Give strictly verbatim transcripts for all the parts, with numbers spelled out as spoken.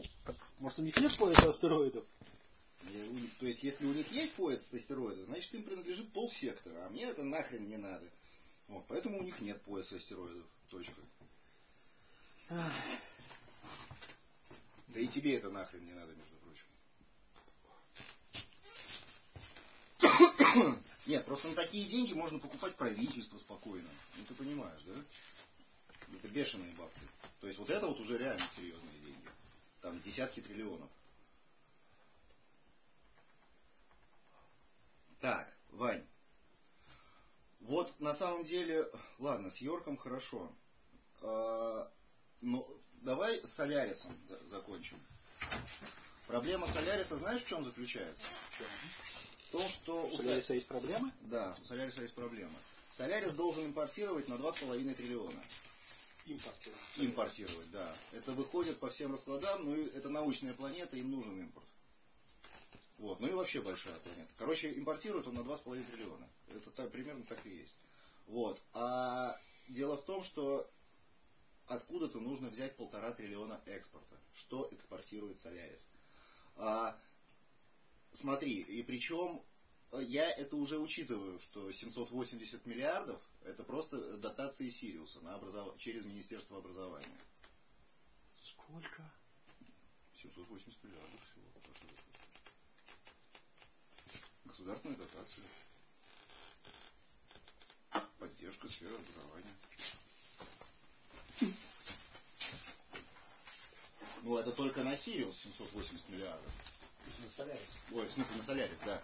Может, у них нет пояса астероидов? То есть, если у них есть пояс астероидов, значит, им принадлежит полсектора, а мне это нахрен не надо. Вот, поэтому у них нет пояса астероидов. Точка. Да и тебе это нахрен не надо, между прочим. Нет, просто на такие деньги можно покупать правительство спокойно. Ну ты понимаешь, да? Это бешеные бабки. То есть вот это вот уже реально серьезные деньги. Там десятки триллионов. Так, Вань. Вот на самом деле, ладно, с Йорком хорошо. А, но давай с Солярисом за- закончим. Проблема Соляриса, знаешь, в чем заключается? В чем? В том, что... У Соляриса есть проблемы? Да, у Соляриса есть проблема. Солярис должен импортировать на два с половиной триллиона. Импортировать. Импортировать, да. Это выходит по всем раскладам, ну и это научная планета, им нужен импорт. Вот. Ну и вообще большая планета. Короче, импортирует он на два с половиной триллиона. Это так, примерно так и есть. Вот. А дело в том, что откуда-то нужно взять полтора триллиона экспорта. Что экспортирует Солярис? А, смотри, и причем я это уже учитываю, что семьсот восемьдесят миллиардов это просто дотации Сириуса на образов... через Министерство образования. Сколько? семьсот восемьдесят миллиардов всего. Государственная дотация. Поддержка сферы образования. Ну, это только на Сириус семьсот восемьдесят миллиардов. На Солярис. Ой, в смысле на Солярис, да.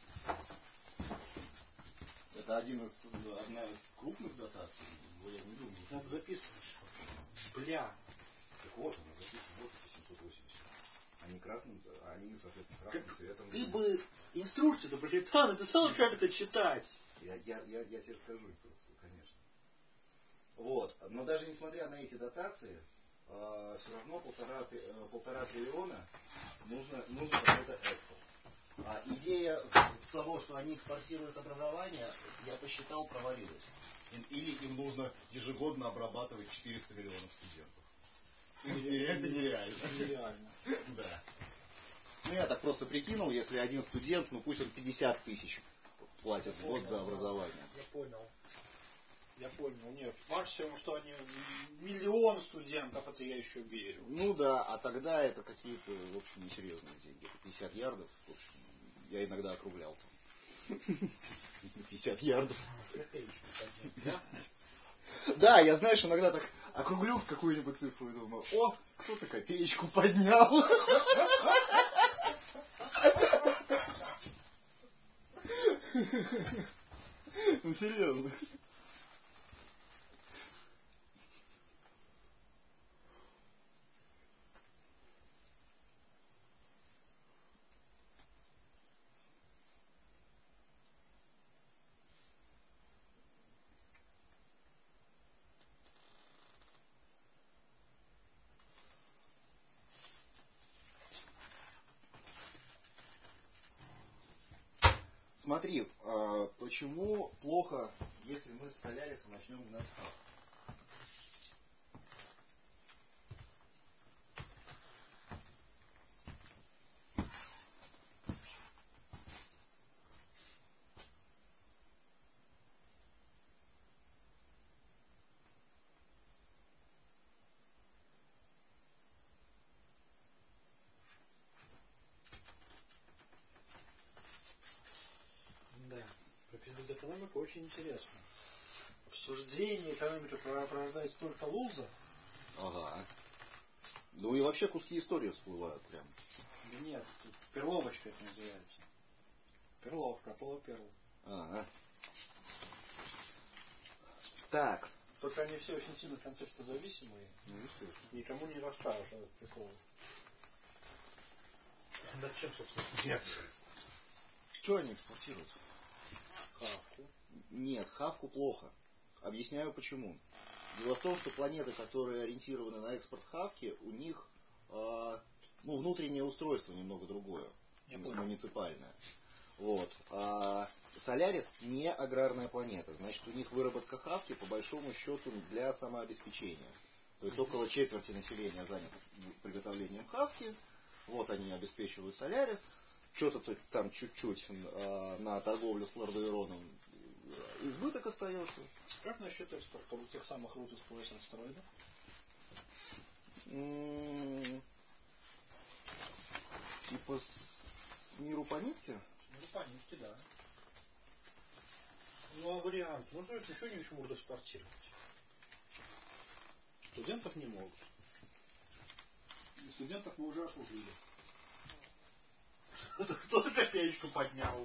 Это один из, одна из крупных дотаций. Я не думаю. Надо записывать. Бля. Так вот, она записана, вот эти семьсот восемьдесят. Они красным, они, соответственно, красным Как цветом. Ты бы инструкцию-то прочитал, написал, как это читать. Я, я, я, я тебе скажу инструкцию, конечно. Вот. Но даже несмотря на эти дотации, э, все равно полтора, э, полтора триллиона нужно, нужно какой-то экспорт. А идея того, что они экспортируют образование, я посчитал, провалилась. Или им нужно ежегодно обрабатывать четыреста миллионов студентов. Это нереально. Нереально. Да. Ну я так просто прикинул, если один студент, ну пусть он пятьдесят тысяч платит в год за образование. Я понял. Я понял. Нет, максимум, что они миллион студентов, это я еще верю. Ну да, а тогда это какие-то, в общем, несерьезные деньги. пятьдесят ярдов, в общем, я иногда округлял там. пятьдесят ярдов. Да? Да, я, знаешь, иногда так округлю в какую-нибудь цифру и думаю, о, кто-то копеечку поднял. Ну, серьезно. Смотри, почему плохо, если мы с Соляриса начнем гнать хаб? Да. Про экономику очень интересно. Обсуждение экономики порождает столько лузов. Ага. Ну и вообще куски истории всплывают прям. Да нет, тут перловочка это называется. Перловка, полуперл. Ага. Так. Только они все очень сильно контекстозависимые. Ну, естественно. Никому не расскажешь этот прикол. Над чем, собственно, смеяться? Что они экспортируют? Хавку. Нет, хавку плохо. Объясняю почему. Дело в том, что планеты, которые ориентированы на экспорт хавки, у них э, ну, внутреннее устройство немного другое. Я понял. Муниципальное. Вот. А Солярис не аграрная планета. Значит, у них выработка хавки по большому счету для самообеспечения. То есть около четверти населения занято изготовлением хавки. Вот они обеспечивают Солярис. Что-то там чуть-чуть э, на торговлю с Лордоэроном избыток остается. Как насчет экспорта у тех самых руд из пояса астероидов? М-м- типа с миру по нитке? С миру по нитке, да. Ну а вариант? Ну что это еще не еще можно экспортировать. Студентов не могут. Студентов мы уже округлили. Кто-то копеечку поднял.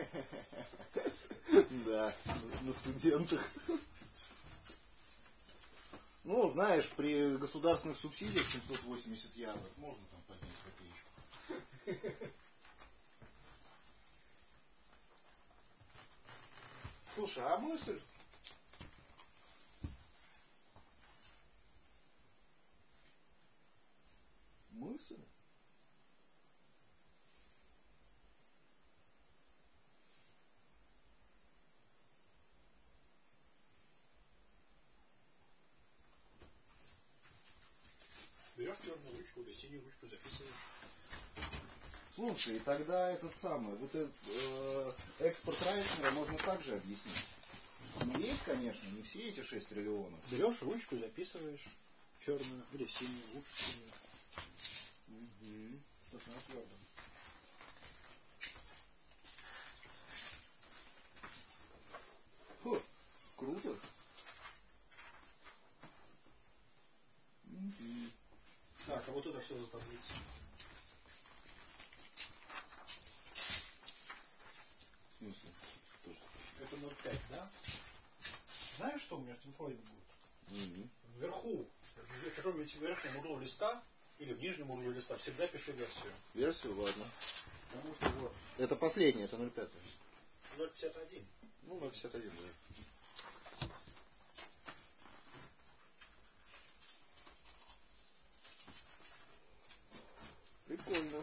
Да, на студентах. Ну, знаешь, при государственных субсидиях семьсот восемьдесят евро можно там поднять копеечку. Слушай, а мысль? Мысль? Берешь черную ручку или синюю ручку, записываешь. Слушай, и тогда этот самый, вот этот э, экспорт Райснера можно также объяснить. Ну, есть, конечно, не все эти шесть триллионов. Берешь ручку, записываешь черную или синюю, лучше синюю. Угу. Только на твердом. Фу, круто. Угу. Так, а вот это что за таблица? В смысле? Что ж? Это ноль пять, да? Знаешь, что у меня с телефоном будет? Угу. Вверху, в каком-нибудь верхнем углу листа или в нижнем углу листа всегда пиши версию. Версию, ладно. Потому что вот. Это последнее, это ноль пять. ноль пятьдесят один. Ну, ноль пятьдесят один, да. Прикольно.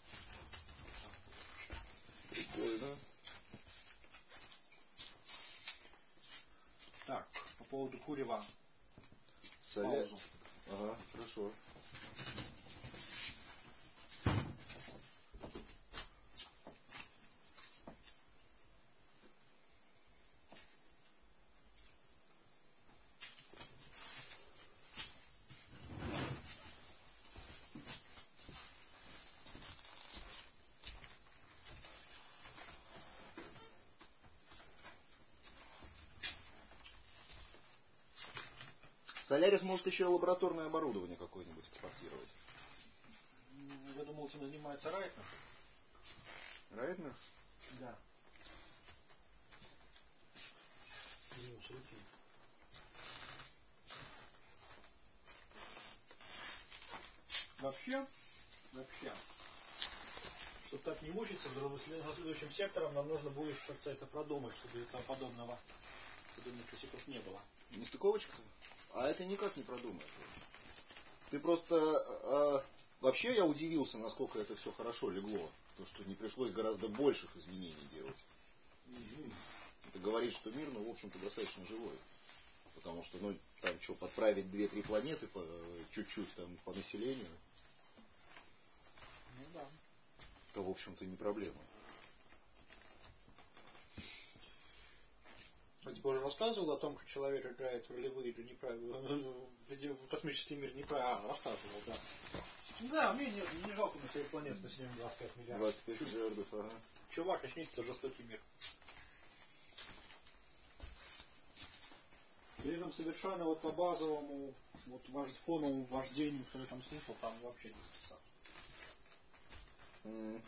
Прикольно. Так, по поводу курева. Соля... Паузу. Ага, хорошо. Солярис может еще лабораторное оборудование какое-нибудь экспортировать. Я думал, этим занимается Райтнер. Райтнер? Да. Ну, с руки. Вообще, вообще, чтобы так не мучиться, за следующим сектором нам нужно будет, как-то это продумать, чтобы там подобного, подобных косяков не было. Нестыковочка? А это никак не продумаешь. Ты просто... Э, вообще я удивился, насколько это все хорошо легло. То, что не пришлось гораздо больших изменений делать. Угу. Это говорит, что мир, ну, в общем-то, достаточно живой. Потому что, ну, там что, подправить две-три планеты по, чуть-чуть там по населению. Ну да. Это, в общем-то, не проблема. Я тебе уже рассказывал о том, как человек играет в ролевые игры неправильно, в космический мир неправильно. А, рассказывал, да. Да, мне не, не жалко на себе планет населением двадцать пять миллиардов. двадцать пять миллиардов, ага. Чувак, очнись, это жестокий мир. При этом совершенно вот по базовому, вот вож, фоновому вождению, кто я там слушал, там вообще не списал. Mm.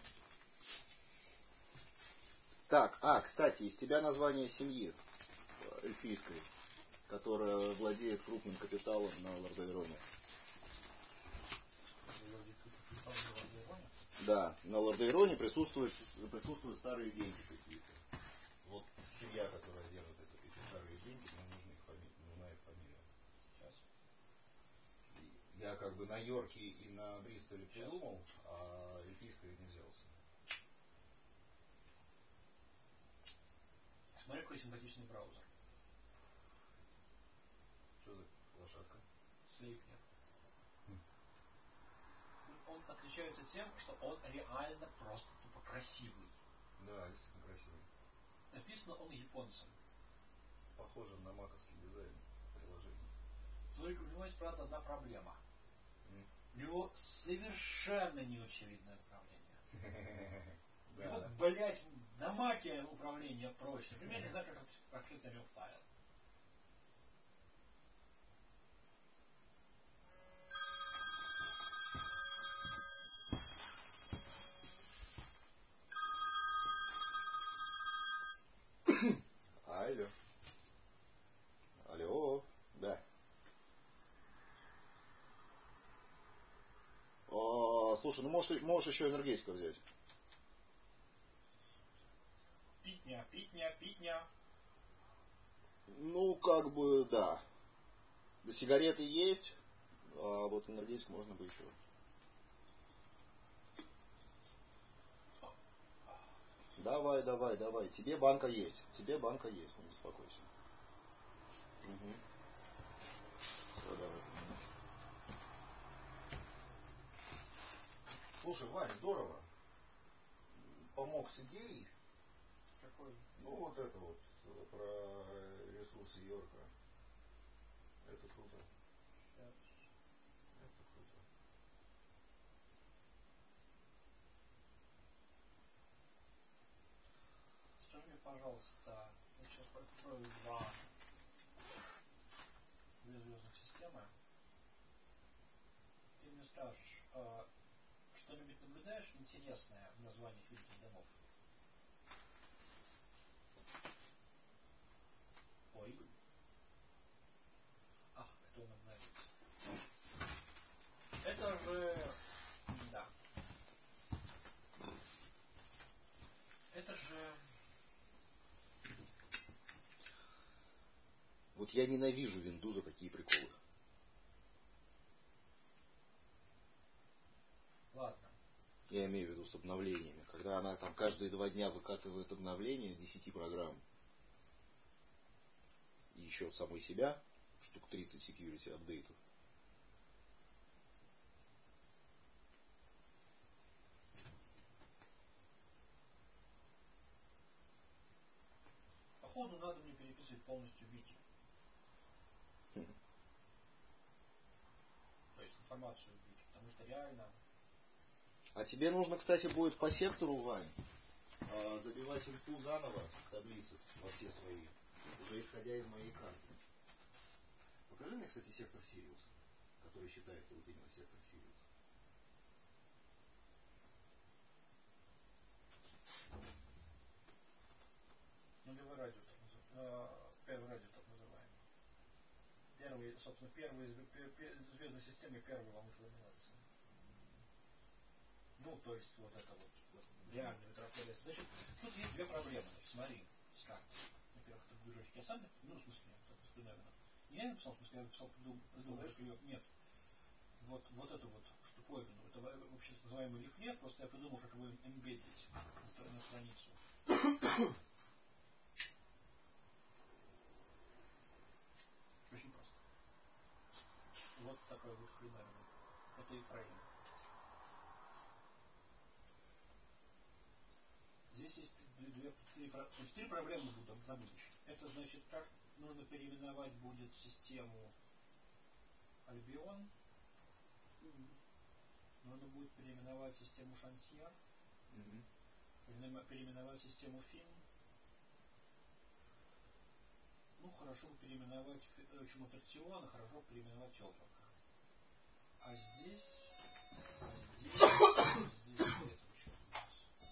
Так, а, кстати, из тебя название семьи эльфийской, которая владеет крупным капиталом на Лордоэроне. Да, на Лордоэроне присутствуют, присутствуют старые деньги какие-то. Вот семья, которая держит эти, эти старые деньги, нам нужны их фамилии, нужна их фамилия. Сейчас. Я как бы на Йорке и на Бристоле придумал, а эльфийской не взялся. Смотри, какой симпатичный браузер. Что за лошадка? Слейпнер. Хм. отличается тем, что он реально просто тупо красивый. Да, действительно красивый. Написано он японцем. Похоже на маковский дизайн приложения. Только у него есть, правда, одна проблема. Mm. У него совершенно неочевидное управление. Да. И вот, блять, на маке управление проще. Например, не знаю, как открыть на нем файл. Алло. Алло. Да. О, слушай, ну можешь, можешь еще энергетику взять. Питня, питня, питня. Ну, как бы, да. Сигареты есть, а вот энергетику можно бы еще. Давай, давай, давай. Тебе банка есть. Тебе банка есть, не беспокойся. Угу. Все, давай. Слушай, Вань, здорово. Помог с идеей. Какой? Ну, вот это вот, про ресурсы Йорка. Это круто. Сейчас. Это круто. Скажи мне, пожалуйста, я сейчас открою два две звездных системы. Ты мне скажешь, э, что-нибудь наблюдаешь интересное в названиях великих домов? Ой. Ах, кто нам нравится. Это же... Да. Это же... Вот я ненавижу винду за такие приколы. Ладно. Я имею в виду с обновлениями. Когда она там каждые два дня выкатывает обновление десяти программ. И еще от самой себя штук тридцать security апдейтов. Походу надо мне переписывать полностью вики. Хм. То есть информацию в вики. Потому что реально... А тебе нужно, кстати, будет по сектору, Вань, забивать инфу заново в таблицы во все свои, уже исходя из моей карты. Покажи мне, кстати, сектор Сириуса, который считается вот именно сектор Сириуса. Нулевой радиус, э, первый радиус так называемый. Первый, собственно, первый звездной системы первой волны фламинации. Ну, то есть вот это вот, вот реальный метрополис. Значит, тут есть две проблемы. Значит, смотри, с карты. Во-первых, это движочек я сам, ну, в смысле, не я написал, в смысле, я написал, придумал, что ее нет. Вот, вот эту вот штуковину, это вообще называемый лифлет, просто я придумал, как его эмбедить на, на страницу. Очень просто. Вот такой вот хреновый. Это Ефраим. Здесь есть две, две, три, то есть три проблемы будут на будущее. Это значит, как нужно переименовать будет систему Альбион. Mm-hmm. Нужно будет переименовать систему Шансьер. Mm-hmm. Переименовать систему Фин. Ну, хорошо бы переименовать чему-то Тактиона, хорошо бы переименовать Челтрока. А здесь... А здесь... здесь это что у нас?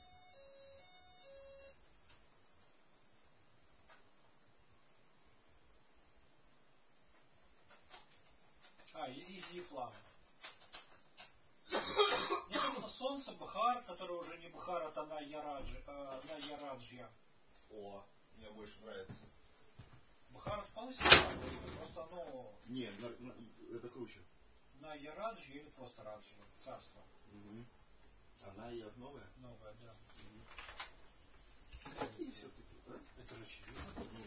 А, Изи и Флам. Нет, это солнце, Бхар, который уже не Бхар, это на Яраджи, а, на Яраджья. О, мне больше нравится. Бхар вполне себе нормально, просто оно... Не, на, на, это круче. На Яраджи или просто Раджи, царство. Угу. Она ее новая? Новая, да. Угу. Какие все-таки, а? Это же очевидно. Ну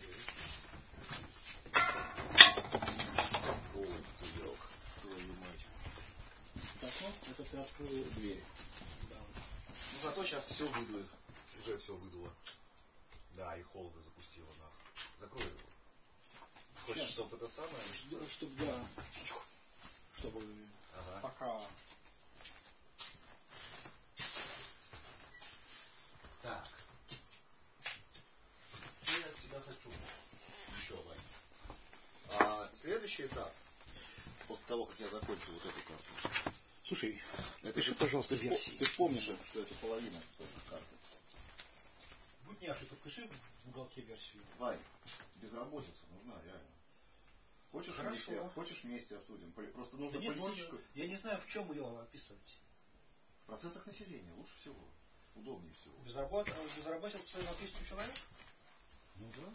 да. О, ты елк, твою мать. Так Ну, это ты открыл дверь. Да. Ну зато сейчас все выдует. Уже все выдуло. Да, и холода запустило нахуй. Закрой его. Хочешь, Сейчас. чтобы это самое? Чтобы, да. Чтобы Ага. пока. Так. Что я от тебя хочу? Еще, Вань. А, следующий этап. После того, как я закончу вот эту карту. Слушай, это пиши, же, пожалуйста, ты, версии. ты помнишь, что это половина карты? Будь няшей, подпиши в уголке версию. Вань, безработица нужна реально. Хочешь вместе, хочешь вместе обсудим? Просто нужно да нет, политическую. Я не знаю, в чем ее описывать. В процентах населения лучше всего. Удобнее всего. Безработ... Безработица на тысячу человек? Ну да.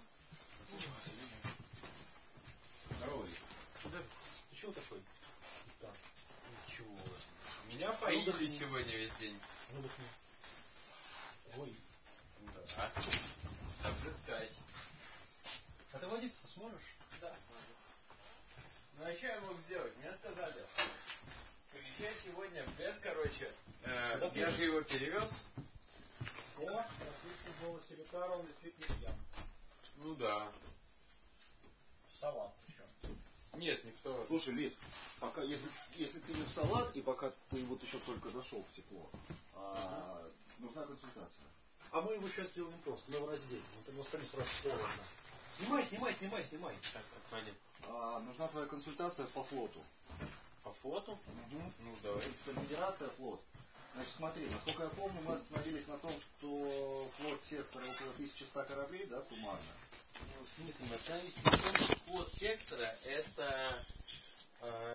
Здорово, Вик. Да. Ты чего такой? Так. Ничего. Меня поили ну, сегодня весь день. Выдохни. Ой. Да. Обжискать. А ты водиться сможешь? Да, смогу. Ну а что я мог сделать? Мне сказали. Приезжай сегодня без, короче. Э, я же его перевез. О, я слышу в голосе Витара, он действительно пьян. Ну да. Салат причем. Нет, не в салат. Слушай, Лид, пока, если, если ты не в салат, и пока ты вот еще только зашел в тепло, а, нужна консультация. А мы его сейчас сделаем просто, мы его разделим. Вот его станет сразу холодно. Снимай, снимай, снимай, снимай. Так, понятно. А, нужна твоя консультация по флоту. По флоту? Угу. Ну давай. Конфедерация, флот. Значит, смотри, насколько я помню, мы остановились на том, что флот сектора около тысячи ста кораблей, да, суммарно. Ну, в смысле, мы остановились на том, что флот сектора это... Э,